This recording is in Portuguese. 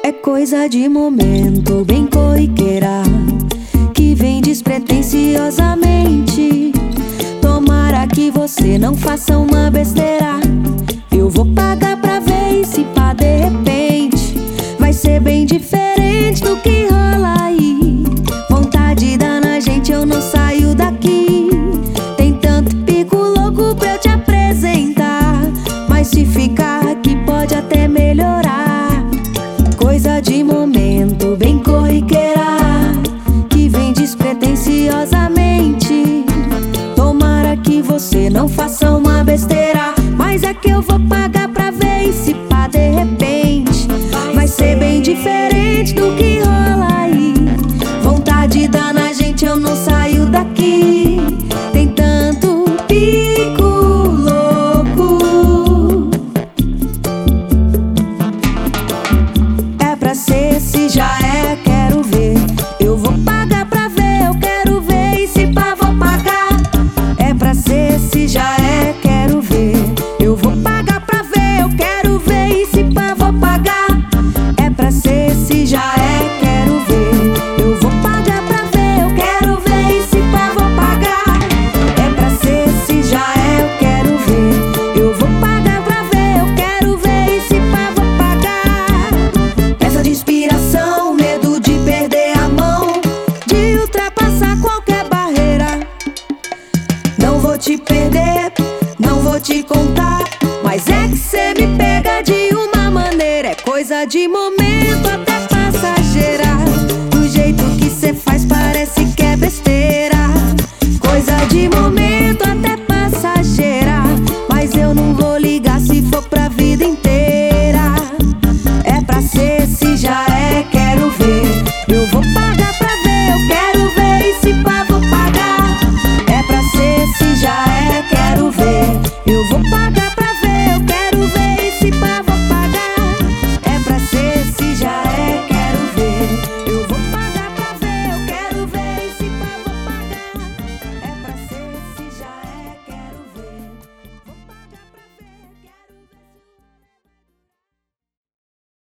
É coisa de momento, bem corriqueira, que vem despretensiosamente. Tomara que você não faça uma besteira. Eu vou pagar pra ver e se pá, de repente vai ser bem diferente do que rola aí. Vontade dá na gente, eu não saio daqui. Tem tanto pico louco pra eu te apresentar, mas se ficar aqui pode até melhorar. Coisa de momento, bem corriqueira, que vem despretensiosamente. Tomara que você não faça uma besteira, mas é que eu vou pagar pra ver e se pá, de repente vai ser bem diferente do que rola aí. Vontade dá na gente, eu não saio daqui. Tem tanto pico louco. É pra ser, se já é, quero ver. Eu vou pagar pra ver, eu quero ver e se pá, vou pagar. É pra ser, se já é, quero ver. Eu vou pagar pra ver, eu quero ver e se pá, vou pagar. É pra ser, se já é, quero ver. Eu vou pagar pra ver, eu quero ver e se pá, vou pagar. É pra ser, se já é, eu quero ver. Eu vou pagar pra ver, eu quero ver e se pá, vou pagar. Essa de inspiração, medo de perder a mão, de ultrapassar qualquer barreira. Não vou te perder, não vou te contar, mas é que cê me pega de uma maneira. É coisa de momento.